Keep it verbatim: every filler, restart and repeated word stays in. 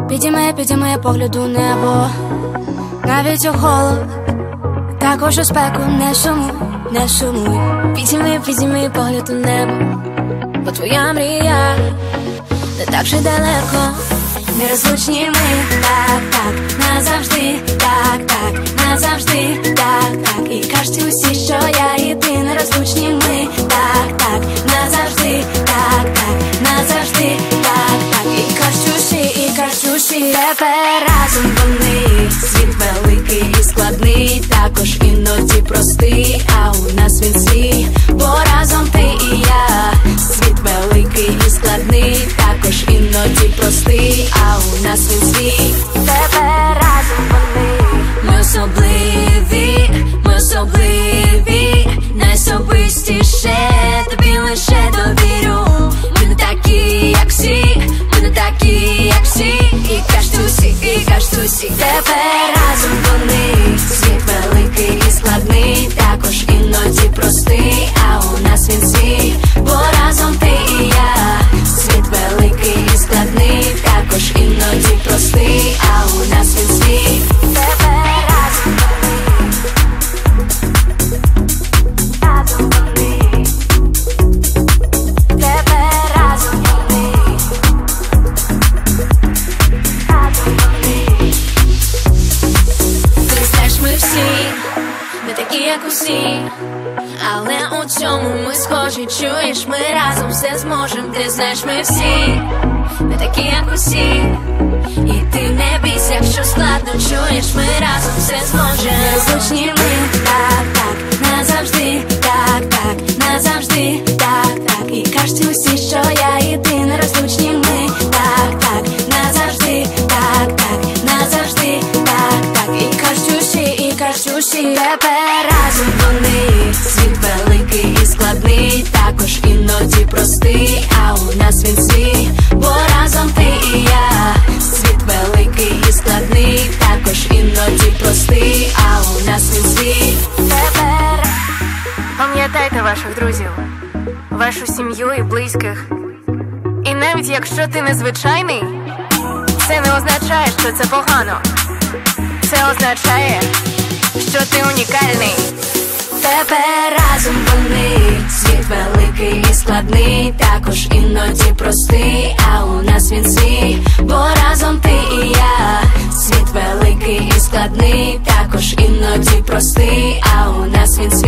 Підійми, підійми погляд у небо, навіть у холод, також у спеку, не сумуй, не сумуй. Підійми, підійми погляд у небо, бо твоя мрія не так же далеко. Нерозлучні ми, так, так, назавжди, так, так, назавжди, так, так. І кажуть усі, що я і ти нерозлучні ми, так, так, назавжди, так, так, назавжди, так, так. І кажуть усі, і кажуть усі, тепер разом вони. Світ великий і складний, також іноді простий, а у нас він свій, бо разом ти і я. Світ великий і складний, також іноді простий, а у нас він свій, тепер разом вони. Ми особливі, ми особливі, найособистіше тобі лише довірю. Ми не такі, як всі, ми не такі, як всі. І кажуть усі, і кажуть усі, тепер разом вони. Світ великий і складний, також іноді простий, а у нас він свій, бо разом ти і я. Світ великий і складний, також іноді простий, а у нас він свій, тепер разом вони. Разом вони. Тепер разом вони. Разом вони. Ти знаєш, ми всі не такі, як усі, але у цьому ми схожі, чуєш, ми разом все зможем. Ти знаєш, ми всі не такі, як усі, і ти не бійся, якщо складно, чуєш, ми разом все зможем. Нерозлучні ми, так, так, назавжди, так, так, назавжди, так, так. І кажуть усі, що я і ти нерозлучні ми, так, так, назавжди, так, так, назавжди, так, так. І кажуть усі, і кажуть усі, тепер разом вони. Світ великий і складний, також іноді простий, а у нас він свій, бо разом ти і я. Світ великий і складний, також іноді простий, а у нас він свій, тепер. Пам'ятайте ваших друзів, вашу сім'ю і близьких. І навіть якщо ти незвичайний, це не означає, що це погано. Це означає, що ти унікальний. Тепер разом вони. Світ великий і складний, також іноді простий, а у нас він свій, бо разом ти і я. Світ великий і складний, також іноді простий, а у нас він свій.